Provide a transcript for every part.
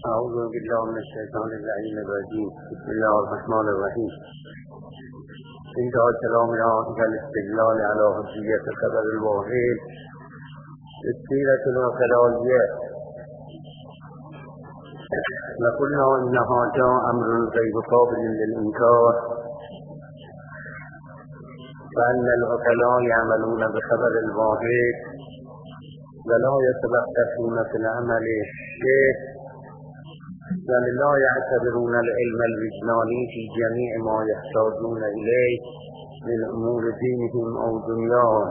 أعوذ بالله من الشيطان اللعين الرجيم. بسم الله الرحمن الرحيم. انتهى كلامنا إلى الاستدلال على حجية خبر الواحد السيرة العقلائية، وقلنا إنها جاء أمر غير قابل للإنكار، فأن العقلاء يعملون بخبر الواحد ولا يتبحثون في العمل به، ولا يعتبرون العلم الوجداني في جميع ما يحتاجون إليه من أمور دينهم أو دنياهم،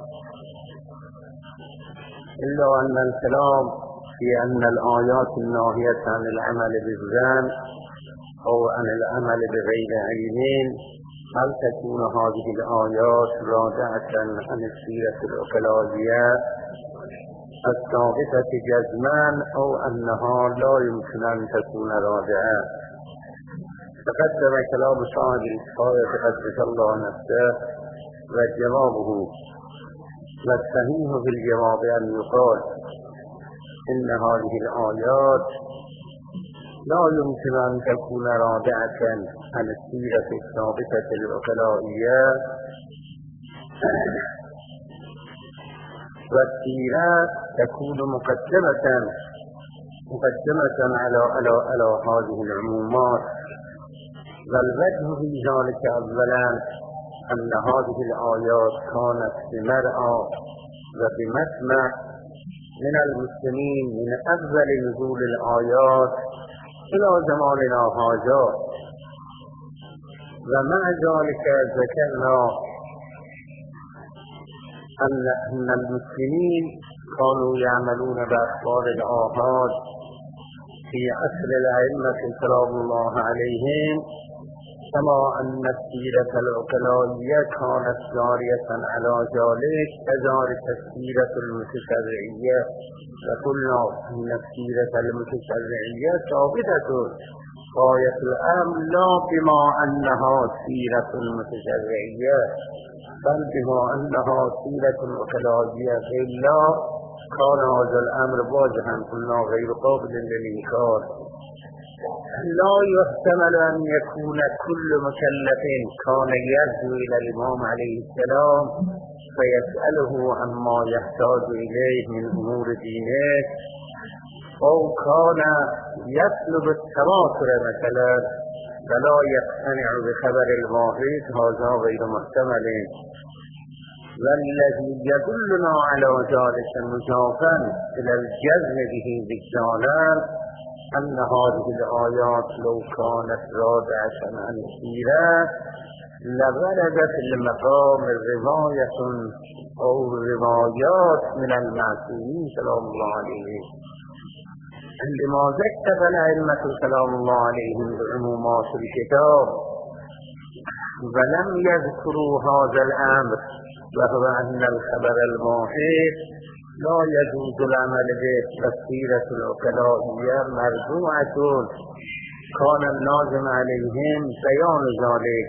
إلا أن الكلام في أن الآيات الناهية عن العمل بالظن أو عن العمل بغير علم، هل تكون هذه الآيات راجعة عن السيرة العقلائية الثابتة جزما أو أنها لا يمكن أن تكون راجعة؟ تقدم كلام صاحب الكفاية قدس الله نفسه وجوابه، والصحيح في الجواب أن يقال إن هذه الآيات لا يمكن أن تكون راجعة عن السيرة الثابتة العقلائية، والسيرة تكون مقدمة على هذه العمومات. والوجه في ذلك أولا أن هذه الآيات كانت بمرأى وبمسمع من المسلمين من أفضل نزول الآيات إلى زماننا هذا، ومع ذلك ذكرنا أن المسلمين كانوا يعملون بأخبار الآحاد في عصر الأئمة سلام الله عليهم، كما أن السيرة العقلائية كانت جارية على ذلك كذلك السيرة المتشرعية. وقلنا أن السيرة المتشرعية ثابتة غاية الأمر لا بما أنها سيرة المتشرعية، بل بما أنها سيرة عقلائية، إلا كان هذا الأمر واضحا قلنا غير قابل للإنكار. لا يحتمل أن يكون كل مكلف كان يرجو إلى الإمام عليه السلام فيسأله عما يحتاج إليه من أمور دينه، أو كان يطلب التواتر مثلا ولا يقتنع بخبر الواحد، هذا غير محتمل. والذي يدلنا على ذلك مضافا إلى الجزم به وجدانا أن هذه الآيات لو كانت راجعة عن السيرة لورد في المقام رواية أو روايات من المعصومين سلام الله عليهم، لماذا اكتفى الأئمة سلام الله عليهم بعمومات الكتاب ولم يذكروا هذا الأمر، وهو أن الخبر الواحد لا يجوز العمل به، والسيرة العقلائية مرفوعة كان اللازم عليهم بيان ذلك.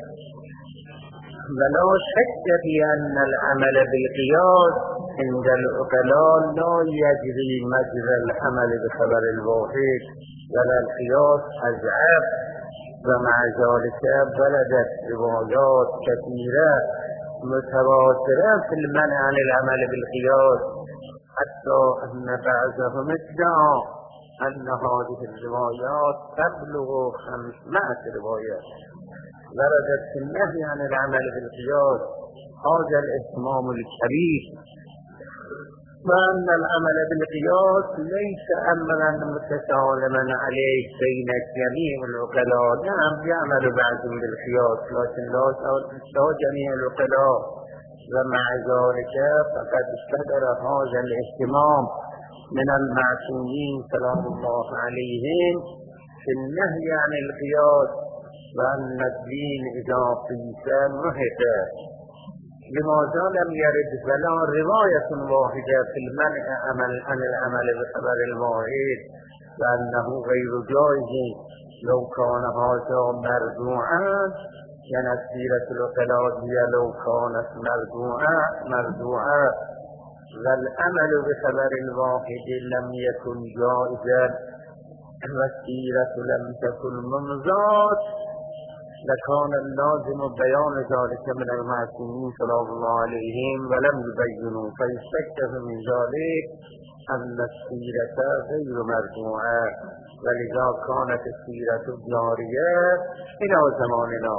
ولا شك في أن العمل بالقياس عند العقلاء لا يجري مجرى العمل بخبر الواحد، ولا القياس أضعف، ومع ذلك بلدت روايات كثيرة متواترة في المنع عن العمل بالقياس، حتى أن بعضهم ادعى أن هذه الروايات تبلغ 500 رواية وردت في النهي عن العمل بالقياس. هذا الاهتمام الكبير، وأن العمل بالقياس ليس أمرا متسالما عليه بين جميع العقلاء. نعم يعمل بعضهم بالقياس لكن لا جميع العقلاء، ومع ذلك فقد اشتهر هذا الاهتمام من المعصومين سلام الله عليهم في النهي عن القياس، وأن الدين إذا قيس محق. لماذا لم يرد ولا رواية واحدة في المنع عن العمل بخبر الواحد، وأنه غير جائز؟ لو كان هذا مرفوعا يعني السيرة العقلائية لو كانت مرفوعة والعمل بخبر الواحد لم يكن جائزا، والسيرة لم تكن ممضات لكان اللازم بيان ذلك من المعصومين صلى الله عليهم ولم يبينوا فيستكشف من ذلك أن السيرة غير مرجوعة ولذا كانت السيرة جارية إلى زماننا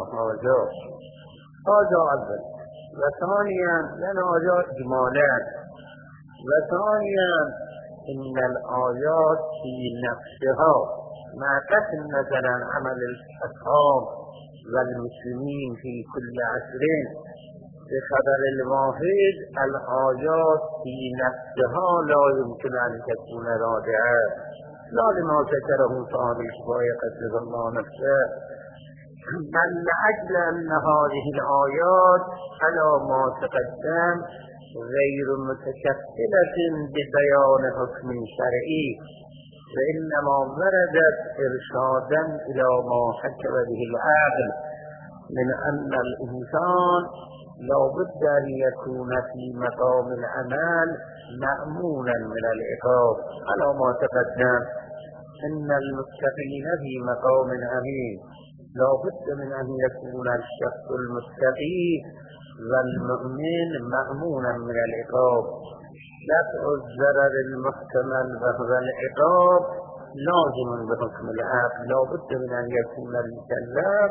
هذا أول. وثانيا لنا هذا إجمالا. وثانيا إن الآيات في نفسها مع قطع النظر عن عمل الأصحاب والمسلمين في كل عصر بخبر الواحد الآيات في نفسها لا يمكن أن تكون رادعة لا لما ذكره صاحب الكفاية قدس الله نفسه بل لأجل أن هذه الآيات على ما تقدم غير متشكلة ببيان حكم شرعي وإنما وردت إرشادا إلى ما حكم به العقل من أن الإنسان لا بد أن يكون في مقام العمل مأمونا من العقاب على ما تقدم إن المتقين في مقام أمين لا بد من أن يكون الشخص المتقي والمؤمن مأمونا من العقاب دفع الضرر المحتمل وهو العقاب لازم بحكم العقل لا بد من أن يكون المكلف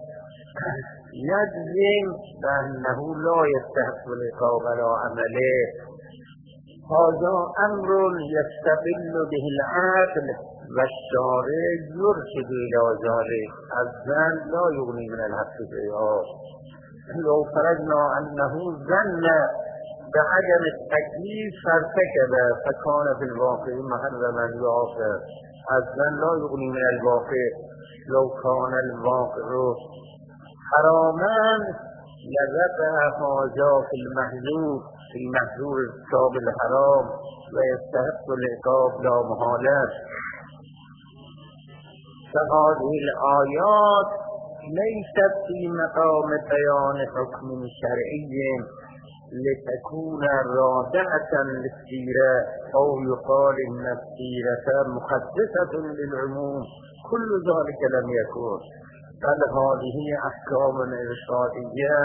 يجزم بأنه لا يستحق العقاب على عمله هذا أمر يستقل به العقل والشارع يرشد إلى ذلك الظن لا يغني من الحق شيئا لو فرضنا أنه ظن بعدم التكليف فارتكب فكان في الواقع محرما يعاقب الظن لا يغني من الواقع لو كان الواقع حراما لوقع هذا في المحذور ارتكاب الحرام ويستحق العقاب لا محالة فهذه الآيات ليست في مقام بيان حكم شرعي لتكون رادعة للسيرة أو يقال إن السيرة مخصصة للعموم كل ذلك لم يكن بل هذه أحكام إرشادية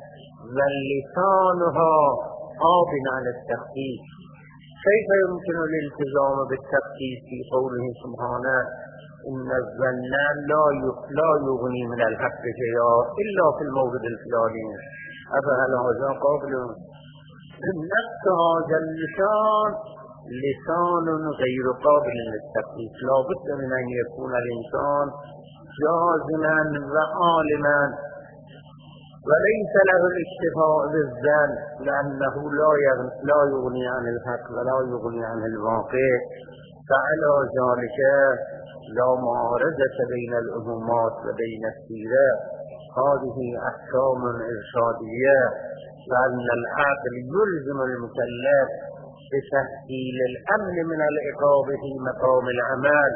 ولسانها آب على التخصيص كيف يمكن الالتزام بالتخصيص في قوله سبحانه إن الظن لا يغني من الحق شيئا إلا في المورد الفلاني أفهل هذا قابل نفس هذا اللسان لسان غير قابل للتخصيص لا بد من أن يكون الإنسان جازما وعالما وليس له الاكتفاء بالظن لأنه لا يغني عن الحق ولا يغني عن الواقع فعلى ذلك لا معارضة بين الأمومات وبين السيرة هذه أحكام إرشادية وأن العقل يلزم المكلف بتحصيل الأمن من العقاب في مقام العمل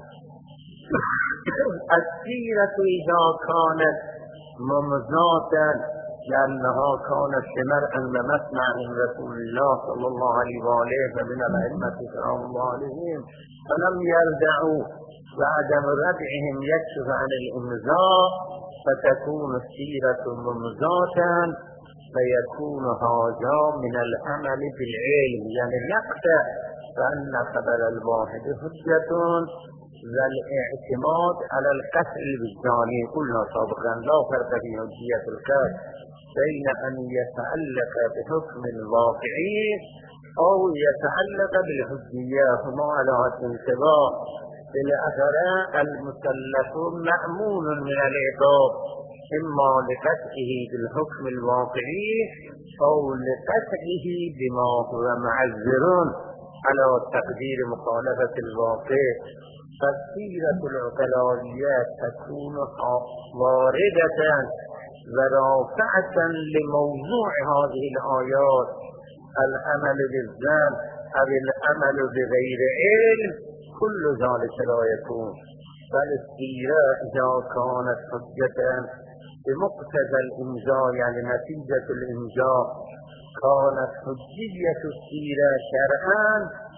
السيرة إذا كانت ممضاة لأنها كانت مرءا ومسمع من رسول الله صلى الله عليه وآله ومن الأئمة كرام الله عليهم فلم يرجعوا وعدم ردعهم يكشف عن الإمضاء فتكون السيرة ممضاة فيكون هذا من العمل بالعلم يعني يقطع فأن خبر الواحد حجة والاعتماد على القطع الوجداني قلنا سابقا لا فرق في حجية القطع بين أن يتعلق بحكم الواقعي أو يتعلق بالحجية هما على الانتباه بالأثر المكلف مأمون من العقاب إما لقطعه بالحكم الواقعي أو لقطعه بما هو معذر على تقدير مخالفة الواقع فالسيرة العقلائية تكون واردة ورافعة لموضوع هذه الآيات العمل بالظن أو العمل بغير علم كل ذلك لا يكون بل السيرة إذا كانت حجة بمقتضى الإمضاء يعني نتيجة الإمضاء كانت حجية السيرة شرعا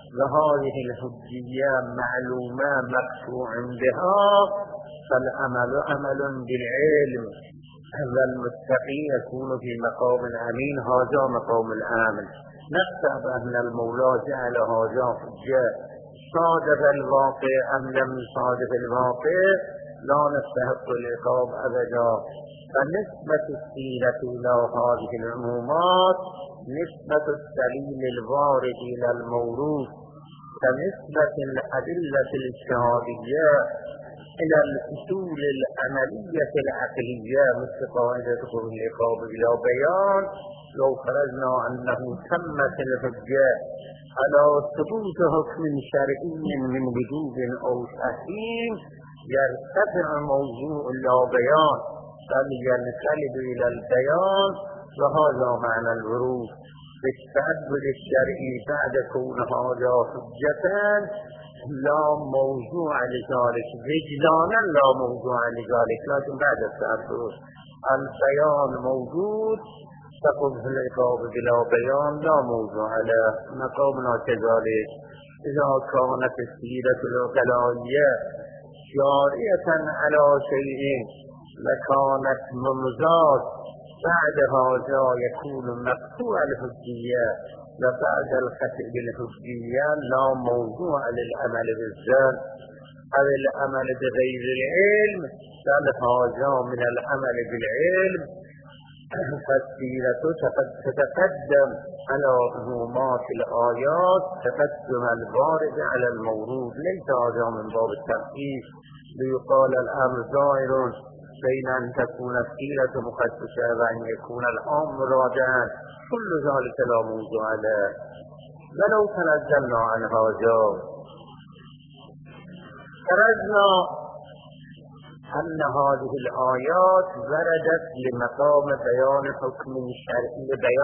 وهذه الحجية معلومة مقطوع بها، فالعمل عمل بالعلم، والمتقي يكون في مقام الأمين. هذا مقام الأمن. نحسب أن المولى جعل هذا حجة صادف الواقع أم لم يصادف الواقع، لا نستحق العقاب أبدا. فنسبة السيرة إلى هذه العمومات نسبة الدليل الوارد إلى المورود، كنسبة الأدلة الاجتهادية إلى الأصول العملية العقلية، مثل قاعدة خروج العقاب بلا بيان. لو فرضنا أنه تمت الحجة على ثبوت حكم شرعي من وجوب أو تحريم، يرتفع موضوع لا بيان بل ينقلب إلى البيان، وهذا معنى الورود بالتعبد الشرعي بعد كون هذا حجة لا موضوع لذلك، وجدانا لا موضوع لذلك، لكن بعد التعبد البيان موجود، فقبح العقاب بلا بيان لا موضوع له. مقامنا كذلك إذا كانت السيرة العقلائية جارية على شيء لكانت ممزاج، بعد هذا يكون مقطوع الحجية، وبعد الخطئ بالحجية لا موضوع للعمل بالذات أو العمل بغير العلم، بل هذا من العمل بالعلم. فالسيرة تتقدم على عمومات الآيات تقدم الوارد على المورود، ليس هذا من باب التخصيص ليقال الأمر ظاهر بين أن تكون السيرة مخصصة وأن يكون الأمر راجعا، كل ذلك لا موضوع له. ولو تنزلنا عن هذا فرضنا أن هذه الآيات وردت لمقام بيان حكم شرعي،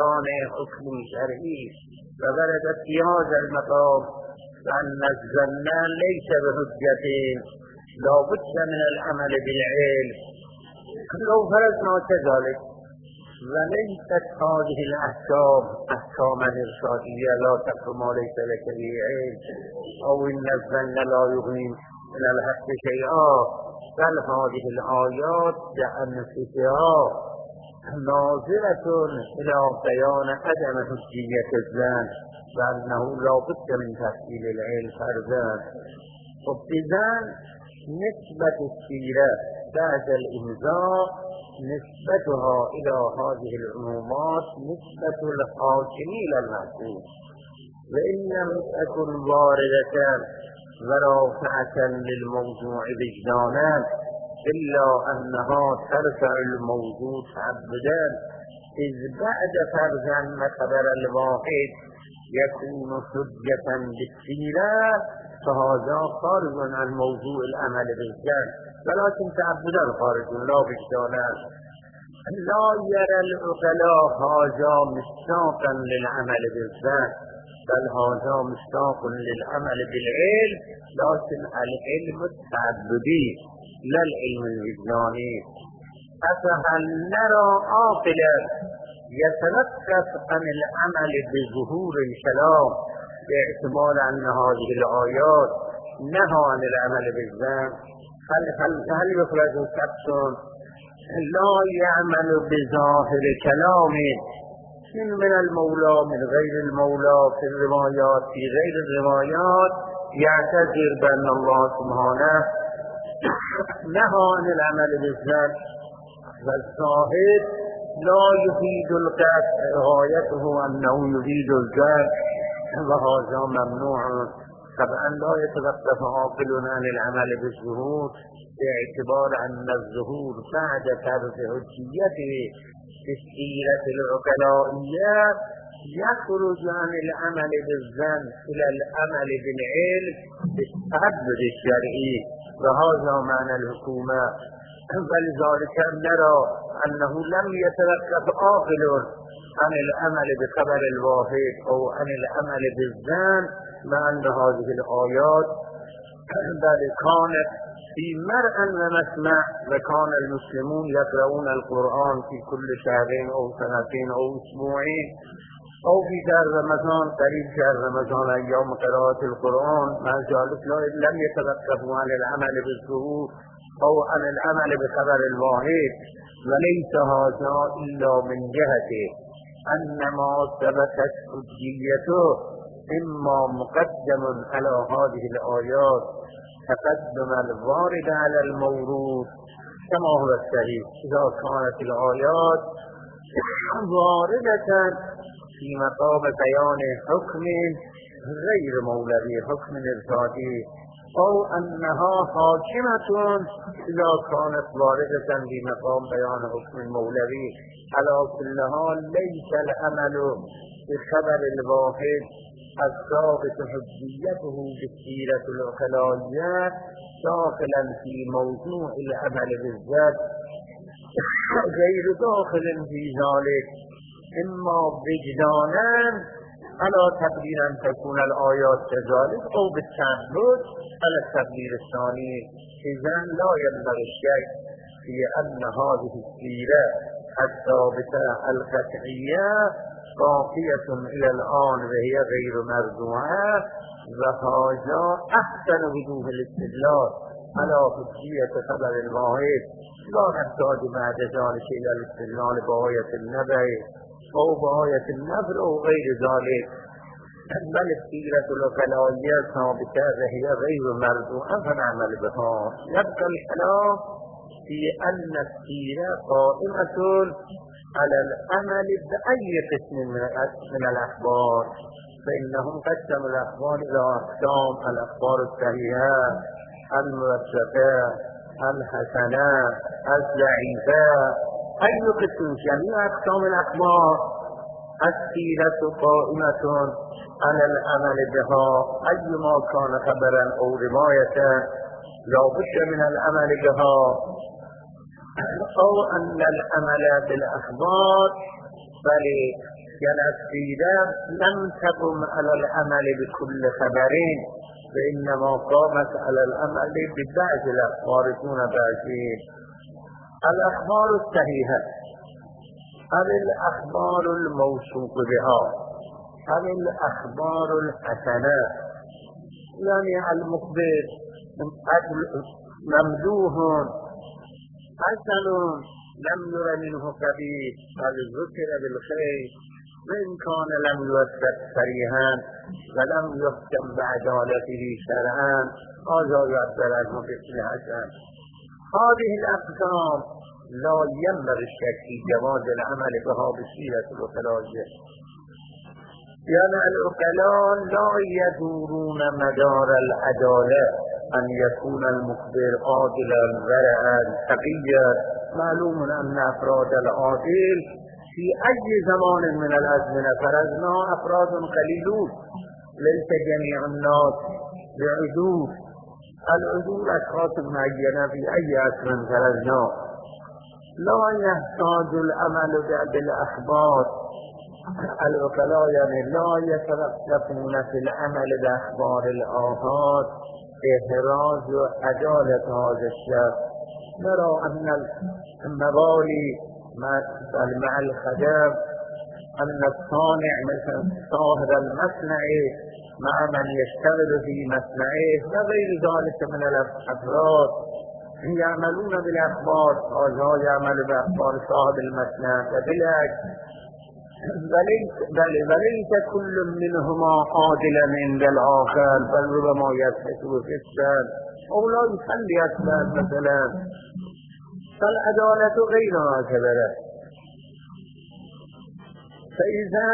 ووردت في هذا المقام، فأن الظن ليس بحجة، لا بد من العمل بالعلم. لو فرضنا كذلك وليست هذه الأحكام أحكاما إرشادية، لا تقف ما ليس لك به علم، أو إن الظن لا يغني من الحق شيئا، بل هذه الآيات بأنفسها ناظرة إلى بيان عدم حجية الظن، وأنه لا بد من تحصيل العلم فرضاً. وبذن نسبة السيرة بعد الإمضاء نسبتها إلى هذه العمومات نسبة الحاكم إلى المحكوم، وإن لم تكن واردة ورافعة للموضوع وجدانا إلا أنها ترفع الموضوع تعبدا، إذ بعد فرضاً خبر الواحد يكون حجة بالسيرة، فهذا خارج عن موضوع العمل بالظن، ولكن تعبدا خارج لا وجدانا. لا يرى العقلاء هذا مشتاقا للعمل بالظن، بل هذا مشتاق للعمل بالعلم، لكن العلم التعبدي لا العلم الوجداني. أفهل نرى عاقلا يتلقف عن العمل بظهور الكلام باعتبار أن هذه الآيات نهى عن العمل بالظن؟ هل يخرج شخص لا يعمل بظاهر كلام من المولى من غير المولى في الروايات في غير الروايات يعتذر بأن الله سبحانه نهى عن العمل بالظن، والظاهر لا يفيد القطع، غايته أنه يفيد الظن، وهذا ممنوع. طبعا لا يتوقف عاقل عن العمل بالظهور باعتبار أن الظهور بعد فرض حجيته في السيرة العقلائية يخرج عن العمل بالظن إلى العمل بالعلم بالتعبد الشرعي، وهذا معنى الحكومة. ولذلك نرى أنه لم يتوقف عاقل عن العمل بخبر الواحد أو عن العمل بالظن، مع أن هذه الآيات بل كانت في مرء ومسمع، وكان المسلمون يقرؤون القرآن في كل شهرين أو سنتين أو أسبوعين، او في شهر رمضان قريب شهر رمضان ايام قراءة القرآن مع ذلك لم يتوقفوا عن العمل بالظهور او عن العمل بخبر الواحد، وليس هذا الا من جهته ان ما ثبتت حجيته اما مقدم على هذه الآيات تقدم الوارد على المورود كما هو الصحيح. اذا كانت الآيات واردة في مقام بيان حكم غير مولوي، حكم ارشادی، او انها حاکمة اذا كانت واردة في مقام بيان حكم مولوي. على كل حال ليس العمل بخبر الواحد الثابت حجيته بالسيرة العقلائية داخلا في موضوع العمل بالذات، غير داخل في ذلك اما وجدانا على تقدير ان تكون الآيات كذلك او بالتعبد على التقدير الثاني. اذن لا ينبغي الشك في ان هذه السيرة الثابتة القطعية باقية الى الان وهي غير مرجوعة، وهذا احسن وجوه الاستدلال على حجية خبر الواحد، لا نحتاج بعد ذلك الى الاستدلال بآية النبع او بآية النفر او غير ذلك، بل السيرة العقلائية ثابتة وهي غير مرجوعة فنعمل بها. يبقى الكلام في ان السيرة قائمة على العمل بأي قسم من الأخبار، فإنهم قسموا الأخبار إلى أقسام: الأخبار الصحيحة، الموثقة، الحسنة، الضعيفة. أي قسم؟ جميع أقسام الأخبار. السيرة قائمة على العمل بها أيما كان خبرا أو رواية لا بد من العمل بها، او ان العمل بالاخبار بل السيرة لم تقم على العمل بكل خبر، وانما قامت على العمل ببعض الاخبار دون بعض. الاخبار الصحيحة او الاخبار الموثوق بها او الاخبار الحسنة، يعني المخبر ممدوح حسن لم ير منه قبيح بل ذكر بالخير، وإن كان لم يوثق صريحا ولم يحكم بعدالته شرعا هذا يعبر عنه باسم حسن. هذه الأقسام لا ينبغي الشك في جواز العمل بها بسيرة العقلائية، يعني العقلاء لا يدورون مدار العدالة أن يكون المخبر عادلا ورعا تقيا. معلوم أن أفراد العادل في أي زمان من الأزمنة فرزنا أفراد قليلون، ليس جميع الناس بعدول. العدول أشخاص معينة في أي عصر فرزنا. لا يحتاج العمل بالأخبار. العقلاء يعني لا يتوقفون في العمل بأخبار الآحاد إحراز عدالة هذا الشخص. نرى أن الموالي مع الخدم، أن الصانع مثل صاحب المصنع مع من يشتغل في مصنعه وغير ذلك من الأفراد يعملون بالأخبار، هذا يعمل بأخبار صاحب المصنع وبالعكس. وليس كل منهما عادلا عند الآخر، بل ربما يفسد فسدا او لا يصلي اصلا مثلا، فالعدالة غير معتبرة. فإذا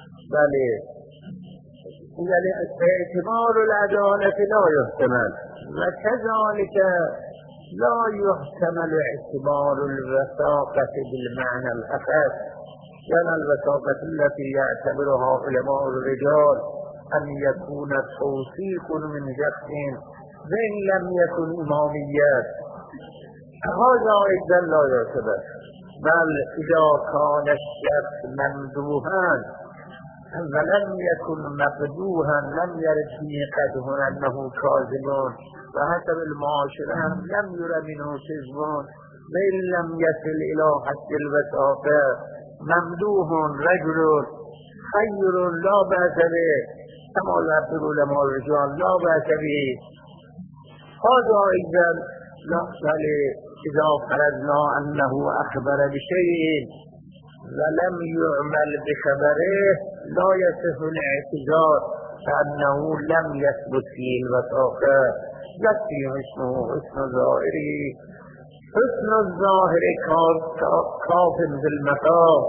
اعتبار العدالة لا يحتمل، وكذلك لا يحتمل اعتبار الوثاقة بالمعنى الأخص، يعني الوثاقة التي يعتبرها علماء الرجال أن يكون توثيق من شخص وإن لم يكن إماميات، هذا أيضا لا يعتبر. بل إذا كان الشخص ممدوحا ولم يكن مقدوحا لم يرد فيه قدح أنه كاذب، وحسب المعاشرة لم ير منه كذب، وإن لم يصل إلى حد الوثاقة ممدوح رجل خیر لا بأس به كما يعبر العلماء الرجال لا بأس به. هذا أيضا بل إذا فرضنا أنه أخبر بشيء ولم يعمل بخبره لا يصح الاعتذار كأنه لم يثبت فيه الوثاقة. يكفي حسن ظاهره حسن الظاهر كاف في المقام.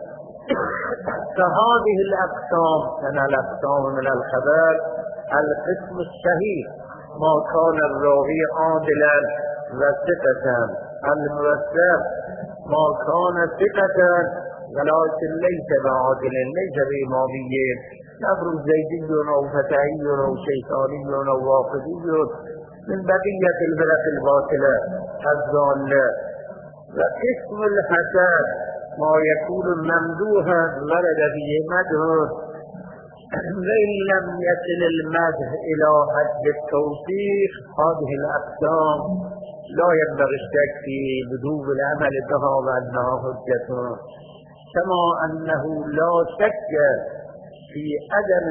فهذه الأقسام من الأقسام من الخبر القسم الصحيح ما كان الراوي عادلا وثقة، الموثق ما كان ثقة ولكن ليس بعادل ليس بإمامي يبرز زيدي أو فتحي أو شيطاني أو وافدي من بقية الفرق الباطلة الضالة. وقسم الحسن ما يكون ممدوحا ورد فيه مدح وإن لم يصل المدح إلى حد التوثيق. هذه الأقسام لا ينبغي الشك في وجوب العمل بها وأنها حجة، كما أنه لا شك في عدم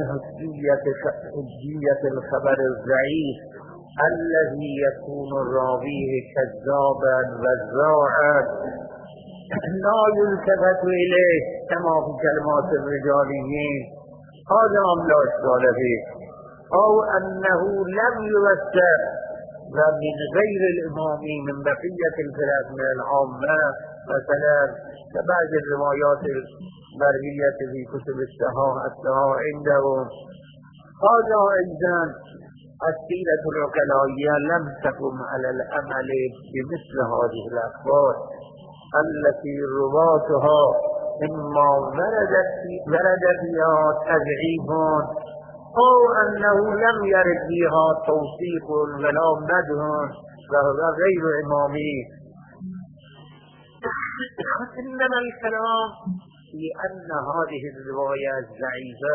حجية الخبر الضعيف الذي يكون راويه كذابا وزاعا لا يلتفت إليه كما في كلمات الرجاليين. هذا لا إشكال فيه. أو أنه لم يوثق ومن غير الإمام من بقية الفرق من العامة مثلا كبعض الروايات المروية في كتب الصحاح عندهم. هذا أيضا السيرة العقلائية لم تقم على العمل بمثل هذه الأخبار التي رواتها إما ورد فيها تضعيف أو أنه لم يرد فيها توثيق ولا مدح وهو غير إمامي. إنما الكلام في أن هذه الرواية الضعيفة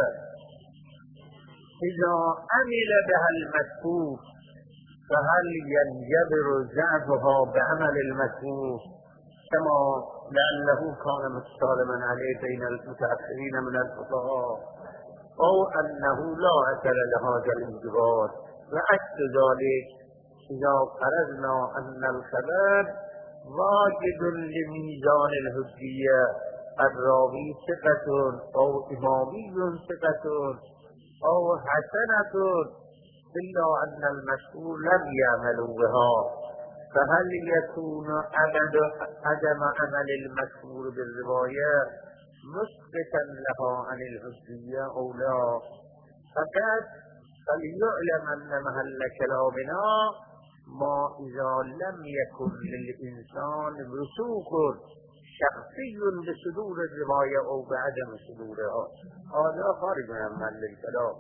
إذا عمل بها المذكور فهل ينجبر ضعفها بعمل المذكور كما لأنه كان مستعلما عليه بين المتأخرين من الفقهاء، أو أنه لا أثر لهذا الانجبار. وعكس ذلك إذا فرضنا أن الخبر واجد لميزان الحجية الراوي ثقة أو إمامي ثقة أو حسنة إلا أن المشهور لم يعملوا بها، فهل يكون عدم عمل المشهور بالرواية مثبتا لها عن الحجية أو لا؟ فقط فليعلم أن محل كلامنا ما إذا لم يكن للإنسان رسوخ شخصي بصدور الرواية أو بعدم صدورها. هذا خارج من محل الكلام.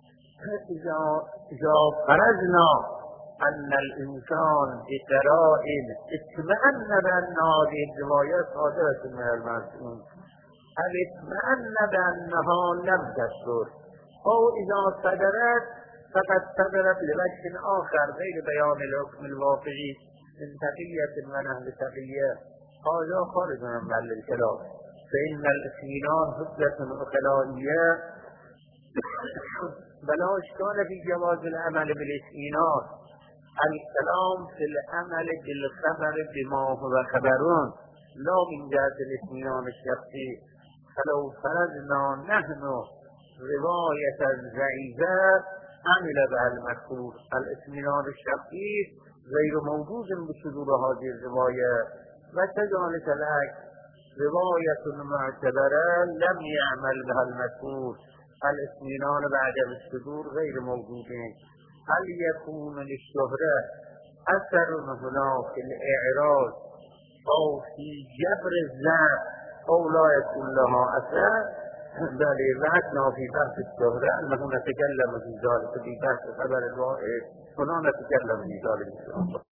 إذا فرضنا أن الإنسان بقرائن اطمأن بأن هذه الرواية صادرة من المسؤول هل اطمأن بأنها لم تصدر، أو إذا صدرت فقد صدرت لوجه آخر غير بيان الحكم الواقعي من تقية ونحو تقية، هذا خارج من محل الكلام. فإن الاطمئنان حجة عقلائية ولا إشكال في جواز العمل بالاطمئنان. الكلام في العمل بالخبر بما هو خبرون لا من جهة الاطمئنان الشخصي. فلو فرضنا نحن رواية ضعيفة عمل بها المذكور الاطمئنان الشخصي غير موجود بصدور هذه الرواية، وكذلك العكس رواية معتبرة لم يعمل بها المذكور الاطمئنان بعدم الصدور غير موجود. هل يكون للشهرة أثر هنا في الإعراض أو في جبر الذنب أو لا يكون لها أثر؟ بل بعدنا في بحث الشهرة أنه نتكلم في ذلك في بحث خبر الواحد، هنا نتكلم في ذلك.